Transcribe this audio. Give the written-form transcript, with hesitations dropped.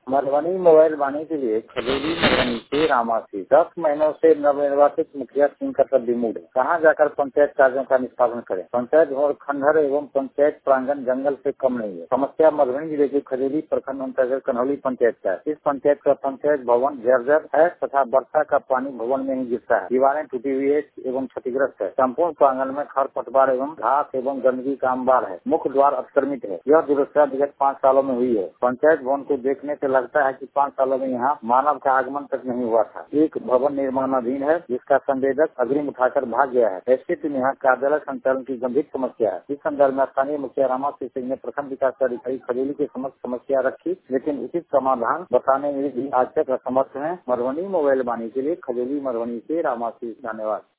Madhubani mobile बानी के लिए खजूरी मधुबनी से रामासी 10 महीनों से नवनिर्वाचित मुखिया सिंह का तब्दील मूड है। कहाँ जाकर पंचायत कार्यों का निष्पादन करें। पंचायत भवन खंडहर एवं पंचायत प्रांगण जंगल से कम नहीं है। समस्या मधुबनी जिले के खजूरी प्रखंड अंतर्गत कन्हौली पंचायत का है। इस पंचायत का पंचायत भवन जर्जर है तथा वर्षा का पानी भवन में ही गिरता है। दीवारें टूटी हुई है एवं क्षतिग्रस्त है। संपूर्ण प्रांगण में खर पतवार एवं घास एवं गंदगी का अंबार है। मुख्य द्वार अतिक्रमित है। यह दुरुस्ती विगत 5 सालों में हुई है। पंचायत भवन को देखने से लगता है कि 5 सालों में यहाँ मानव का आगमन तक नहीं हुआ था। एक भवन निर्माणाधीन है जिसका संवेदक अग्रिम उठाकर भाग गया है। ऐसे में यहाँ कार्यालय संचालन की गंभीर समस्या है। इस संदर्भ में स्थानीय मुखिया रामासी सिंह ने प्रखंड विकास अधिकारी खजूली के समक्ष समस्या रखी, लेकिन उचित समाधान बताने में भी आज तक असमर्थ है। मधुबनी मोबाइल बानी के लिए खजूली मधुबनी से रामासी। धन्यवाद।